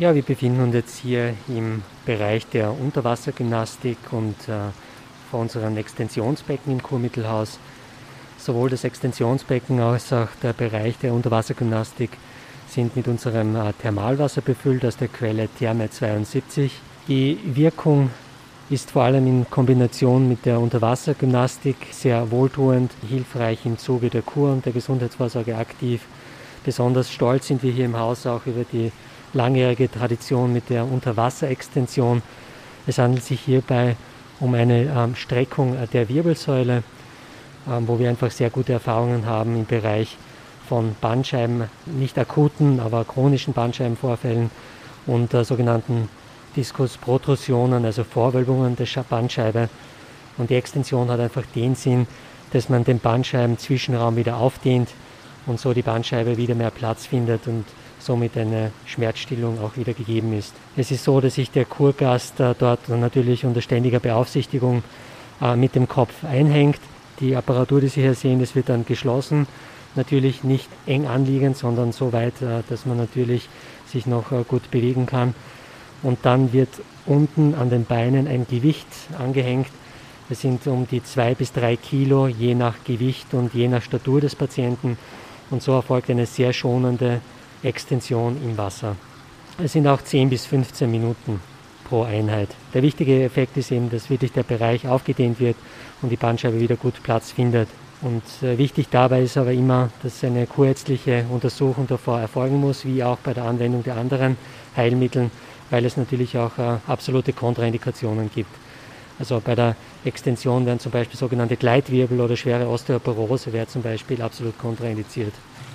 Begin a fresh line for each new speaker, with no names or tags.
Ja, wir befinden uns jetzt hier im Bereich der Unterwassergymnastik und vor unserem Extensionsbecken im Kurmittelhaus. Sowohl das Extensionsbecken als auch der Bereich der Unterwassergymnastik sind mit unserem Thermalwasser befüllt aus der Quelle Therme 72. Die Wirkung ist vor allem in Kombination mit der Unterwassergymnastik sehr wohltuend, hilfreich im Zuge der Kur und der Gesundheitsvorsorge aktiv. Besonders stolz sind wir hier im Haus auch über die langjährige Tradition mit der Unterwasserextension. Es handelt sich hierbei um eine Streckung der Wirbelsäule, wo wir einfach sehr gute Erfahrungen haben im Bereich von Bandscheiben, nicht akuten, aber chronischen Bandscheibenvorfällen und sogenannten Diskusprotrusionen, also Vorwölbungen der Bandscheibe. Und die Extension hat einfach den Sinn, dass man den Bandscheibenzwischenraum wieder aufdehnt und so die Bandscheibe wieder mehr Platz findet und somit eine Schmerzstillung auch wieder gegeben ist. Es ist so, dass sich der Kurgast dort natürlich unter ständiger Beaufsichtigung mit dem Kopf einhängt. Die Apparatur, die Sie hier sehen, das wird dann geschlossen, natürlich nicht eng anliegend, sondern so weit, dass man natürlich sich noch gut bewegen kann. Und dann wird unten an den Beinen ein Gewicht angehängt. Es sind um die 2 bis 3 Kilo, je nach Gewicht und je nach Statur des Patienten. Und so erfolgt eine sehr schonende Extension im Wasser. Es sind auch 10 bis 15 Minuten pro Einheit. Der wichtige Effekt ist eben, dass wirklich der Bereich aufgedehnt wird und die Bandscheibe wieder gut Platz findet. Und wichtig dabei ist aber immer, dass eine kurärztliche Untersuchung davor erfolgen muss, wie auch bei der Anwendung der anderen Heilmittel, weil es natürlich auch absolute Kontraindikationen gibt. Also bei der Extension werden zum Beispiel sogenannte Gleitwirbel oder schwere Osteoporose wäre zum Beispiel absolut kontraindiziert.